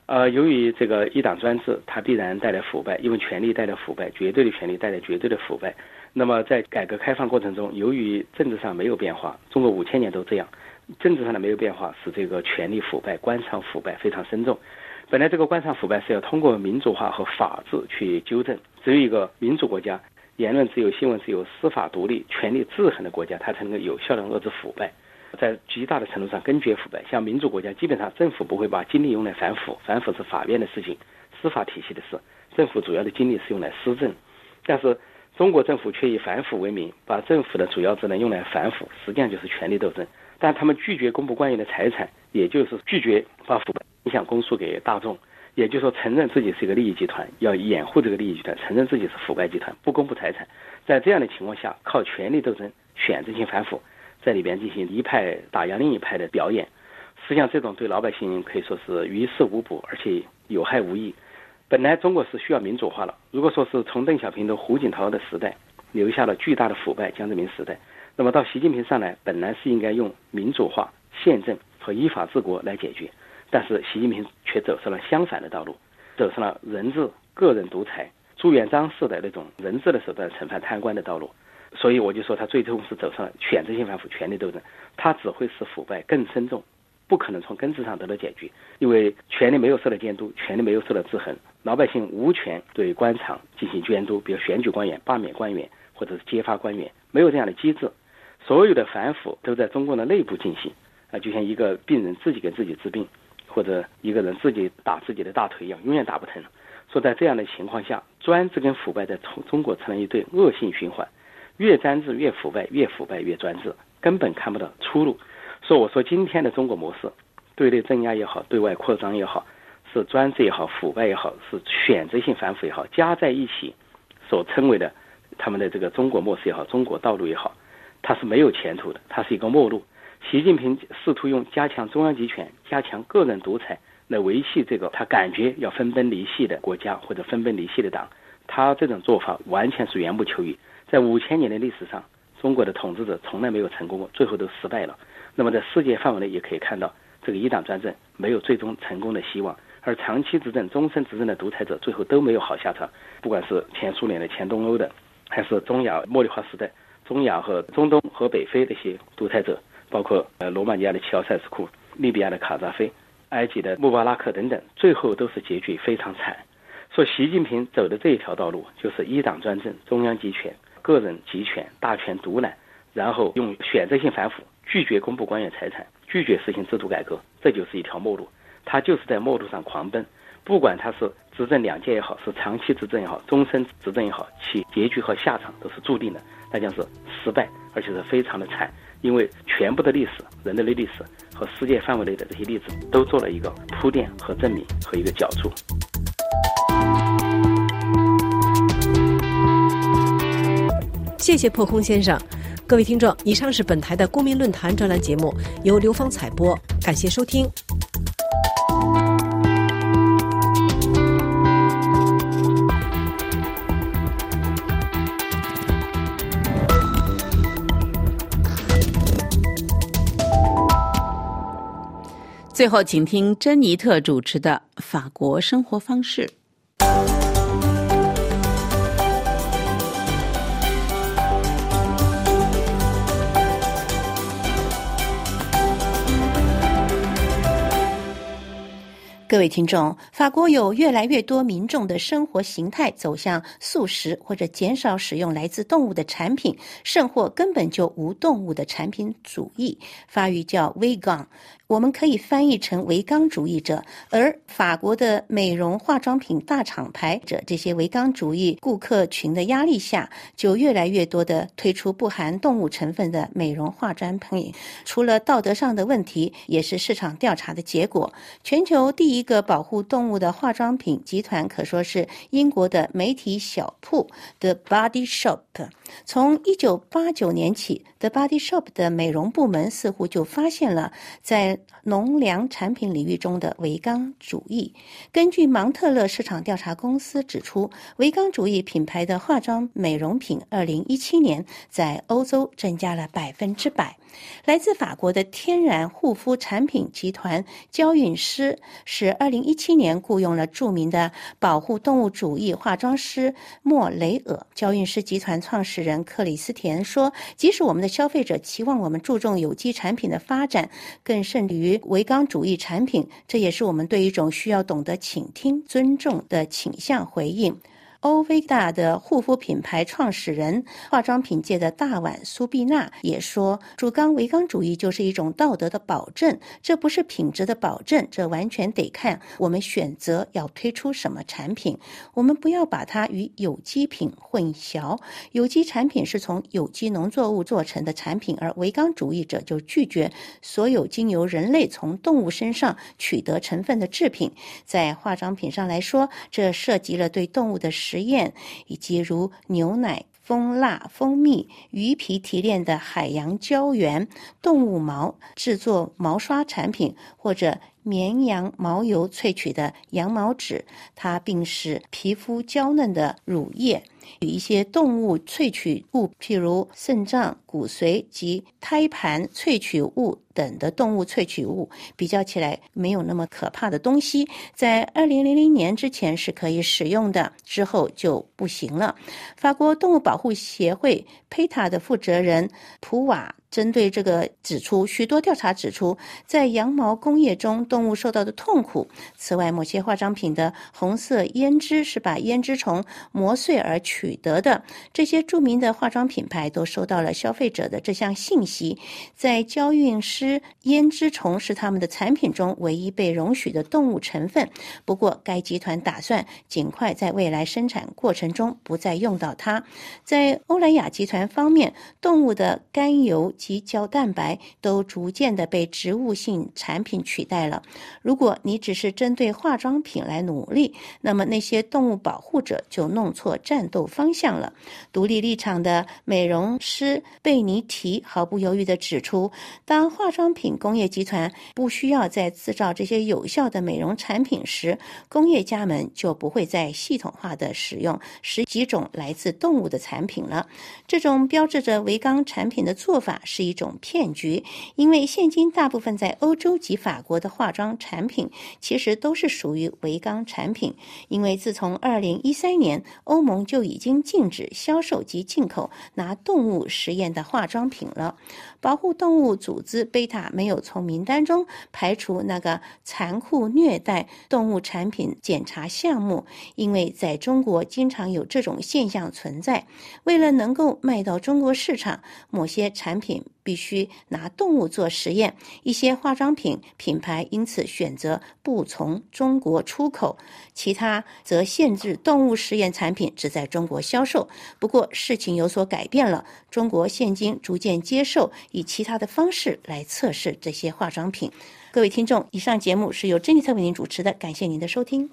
呃，由于这个一党专制，它必然带来腐败，因为权力带来腐败，绝对的权力带来绝对的腐败。那么在改革开放过程中，由于政治上没有变化，中国五千年都这样，政治上的没有变化，使这个权力腐败、官场腐败非常深重。本来这个官场腐败是要通过民主化和法治去纠正，只有一个民主国家，言论自由、新闻自由、司法独立、权力制衡的国家，它才能够有效地遏制腐败，在极大的程度上根绝腐败。像民主国家，基本上政府不会把精力用来反腐，反腐是法院的事情，司法体系的事，政府主要的精力是用来施政。但是中国政府却以反腐为名，把政府的主要职能用来反腐，实际上就是权力斗争。但他们拒绝公布官员的财产，也就是拒绝把腐败影响公诉给大众，也就是说承认自己是一个利益集团，要掩护这个利益集团，承认自己是腐败集团，不公布财产。在这样的情况下，靠权力斗争选择性反腐，在里边进行一派打压另一派的表演，实际上这种对老百姓可以说是于事无补，而且有害无益。本来中国是需要民主化了，如果说是从邓小平的胡锦涛的时代留下了巨大的腐败，江泽民时代，那么到习近平上来，本来是应该用民主化、宪政和依法治国来解决，但是习近平却走上了相反的道路，走上了人治、个人独裁、朱元璋式的那种人治的手段惩罚贪官的道路。所以我就说他最终是走上了选择性反腐、权力斗争，他只会使腐败更深重，不可能从根子上得到解决，因为权力没有受到监督，权力没有受到制衡，老百姓无权对官场进行监督，比如选举官员、罢免官员或者是揭发官员，没有这样的机制。所有的反腐都在中共的内部进行啊，就像一个病人自己给自己治病，或者一个人自己打自己的大腿一样，永远打不疼。说在这样的情况下，专制跟腐败在中国成了一对恶性循环，越专制越腐败，越腐败越专制，根本看不到出路。所以我说今天的中国模式，对内镇压也好，对外扩张也好，是专制也好，腐败也好，是选择性反腐也好，加在一起所称为的他们的这个中国模式也好，中国道路也好，它是没有前途的，它是一个末路。习近平试图用加强中央集权、加强个人独裁来维系这个他感觉要分崩离析的国家或者分崩离析的党，他这种做法完全是缘木求鱼。在五千年的历史上，中国的统治者从来没有成功过，最后都失败了。那么在世界范围内也可以看到，这个一党专政没有最终成功的希望，而长期执政、终身执政的独裁者最后都没有好下场，不管是前苏联的、前东欧的，还是中亚茉莉花时代、中亚和中东和北非的一些独裁者，包括呃罗马尼亚的齐奥塞斯库、利比亚的卡扎菲、埃及的穆巴拉克等等，最后都是结局非常惨。说习近平走的这一条道路就是一党专政、中央集权、个人集权、大权独揽，然后用选择性反腐，拒绝公布官员财产，拒绝实行制度改革，这就是一条末路。他就是在末路上狂奔，不管他是执政两届也好，是长期执政也好，终身执政也好，其结局和下场都是注定的，那将是失败，而且是非常的惨。因为全部的历史、人类的历史和世界范围内的这些例子都做了一个铺垫和证明和一个脚注。 谢谢破空先生。各位听众，以上是本台的公民论坛专栏节目，由刘芳采播，感谢收听。 最后请听珍妮特主持的法国生活方式。各位听众，法国有越来越多民众的生活形态走向素食或者减少使用来自动物的产品，甚或根本就无动物的产品主义，法语叫 vegan， 我们可以翻译成维刚主义者。而法国的美容化妆品大厂牌者这些维刚主义顾客群的压力下，就越来越多的推出不含动物成分的美容化妆品。除了道德上的问题，也是市场调查的结果。全球第一一个保护动物的化妆品集团可说是英国的媒体小铺 The Body Shop。 从一九八九年起， The Body Shop 的美容部门似乎就发现了在农粮产品领域中的维刚主义。根据芒特勒市场调查公司指出，维刚主义品牌的化妆美容品二零一七年在欧洲增加了百分之百。来自法国的天然护肤产品集团娇韵诗是是二零一七年雇佣了著名的保护动物主义化妆师莫雷尔。娇韵诗集团创始人克里斯田说，即使我们的消费者期望我们注重有机产品的发展，更甚于维刚主义产品，这也是我们对一种需要懂得倾听、尊重的倾向回应。欧维达的护肤品牌创始人、化妆品界的大腕苏碧娜也说，主张维刚主义就是一种道德的保证，这不是品质的保证，这完全得看我们选择要推出什么产品。我们不要把它与有机品混淆，有机产品是从有机农作物做成的产品，而维刚主义者就拒绝所有经由人类从动物身上取得成分的制品。在化妆品上来说，这涉及了对动物的实验，以及如牛奶、蜂蜡、蜂蜜、鱼皮提炼的海洋胶原、动物毛制作毛刷产品，或者绵羊毛油萃取的羊毛纸，它并使皮肤娇嫩的乳液，与一些动物萃取物，譬如肾脏、骨髓及胎盘萃取物等的动物萃取物，比较起来没有那么可怕的东西，在二零零零年之前是可以使用的，之后就不行了。法国动物保护协会佩塔的负责人普瓦针对这个指出，许多调查指出，在羊毛工业中动物受到的痛苦。此外，某些化妆品的红色胭脂是把胭脂虫磨碎而取得的。这些著名的化妆品牌都收到了消费者的这项信息。在娇韵诗，胭脂虫是他们的产品中唯一被容许的动物成分。不过，该集团打算尽快在未来生产过程中不再用到它。在欧莱雅集团方面，动物的甘油及胶蛋白都逐渐的被植物性产品取代了。如果你只是针对化妆品来努力，那么那些动物保护者就弄错战斗方向了。独立立场的美容师贝尼提毫不犹豫地指出，当化妆品工业集团不需要再制造这些有效的美容产品时，工业家们就不会再系统化地使用十几种来自动物的产品了。这种标志着维刚产品的做法是一种骗局，因为现今大部分在欧洲及法国的化妆产品其实都是属于维刚产品，因为自从二零一三年欧盟就已经禁止销售及进口拿动物实验的化妆品了。保护动物组织贝塔没有从名单中排除那个残酷虐待动物产品检查项目，因为在中国经常有这种现象存在。为了能够卖到中国市场，某些产品必须拿动物做实验，一些化妆品品牌因此选择不从中国出口，其他则限制动物实验产品只在中国销售。不过事情有所改变了，中国现今逐渐接受以其他的方式来测试这些化妆品。各位听众，以上节目是由珍妮特为您主持的，感谢您的收听。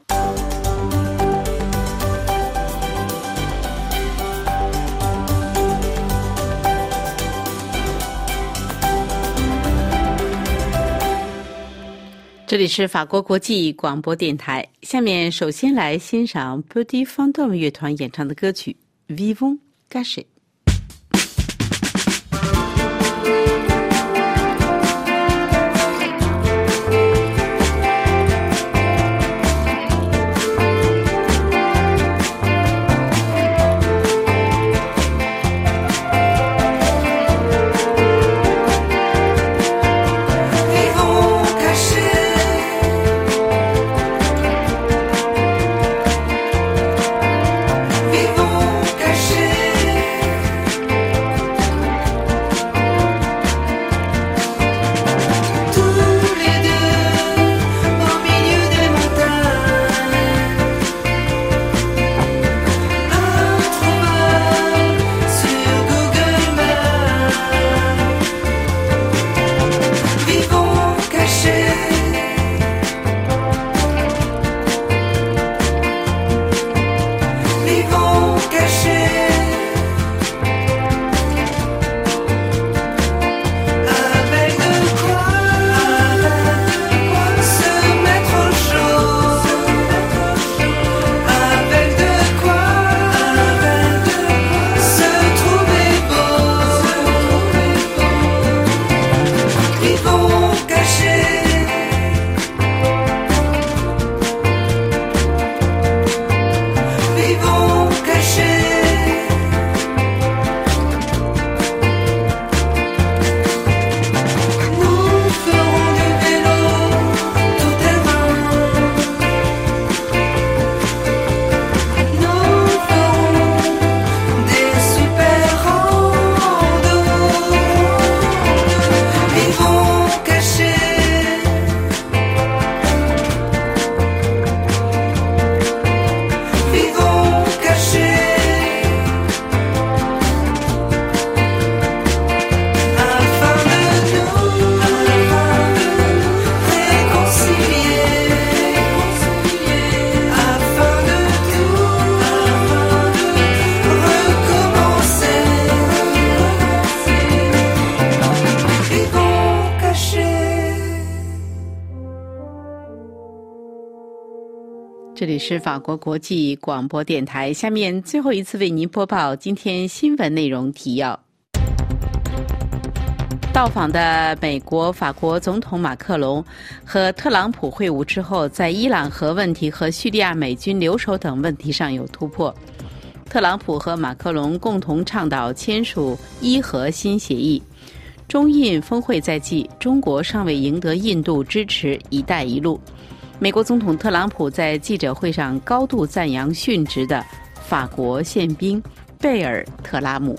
这里是法国国际广播电台，下面首先来欣赏 Petit Fantôme 乐团演唱的歌曲 Vivons Cachés。 Vivons cachés 这里是法国国际广播电台，下面最后一次为您播报今天新闻内容提要。到访的美国、法国总统马克龙和特朗普会晤之后，在伊朗核问题和叙利亚美军留守等问题上有突破。特朗普和马克龙共同倡导签署伊核新协议。中印峰会在即，中国尚未赢得印度支持“一带一路”。美国总统特朗普在记者会上高度赞扬殉职的法国宪兵贝尔特拉姆。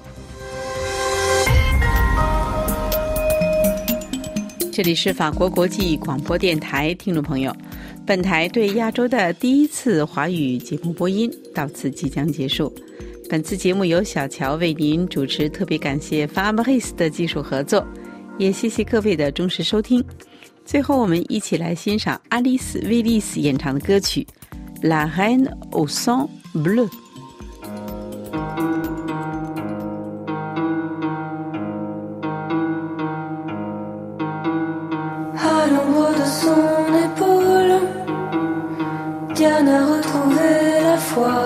这里是法国国际广播电台，听众朋友，本台对亚洲的第一次华语节目播音到此即将结束。本次节目由小乔为您主持，特别感谢法布瑞斯的技术合作，也谢谢各位的忠实收听。最后，我们一起来欣赏阿丽丝·威利斯演唱的歌曲《La Reine au sang bleu》。 À l'ombre de son épaule, Diane a retrouvé la foi.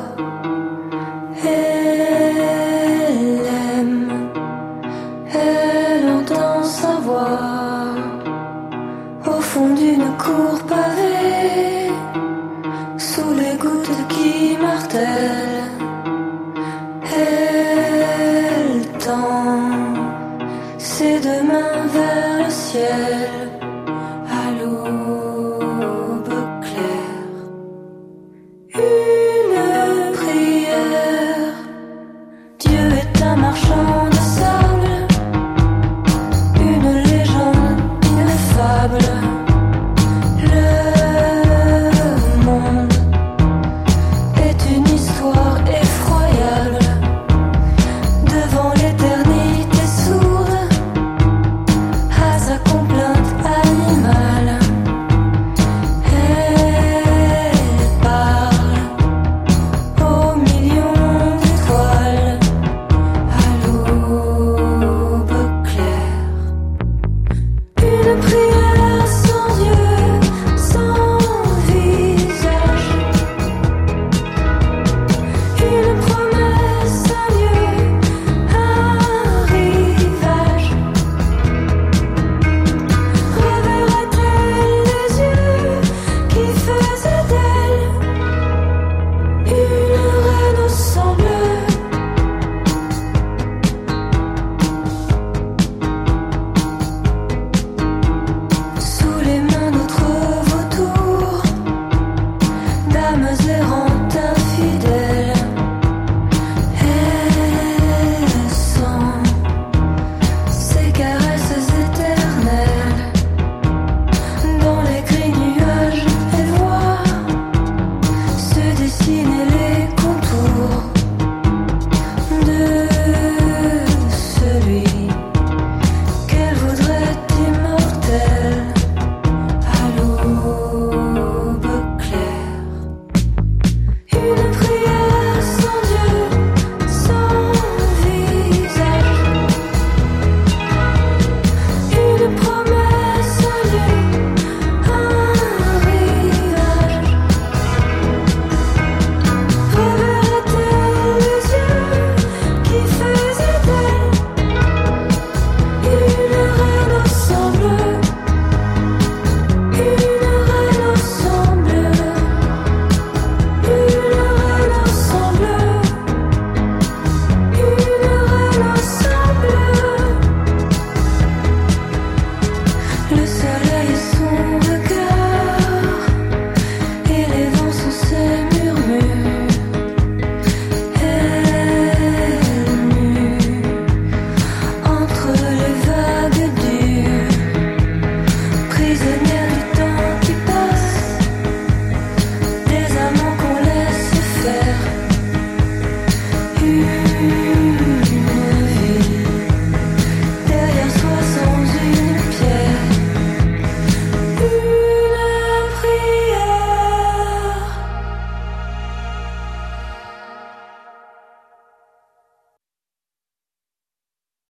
Elle aime, elle entend sa voix. Au fond d'une cour pavée, sous les gouttes qui martèlent, elle tend ses deux mains vers le ciel. À l'aube claire, une prière. Dieu est un marchand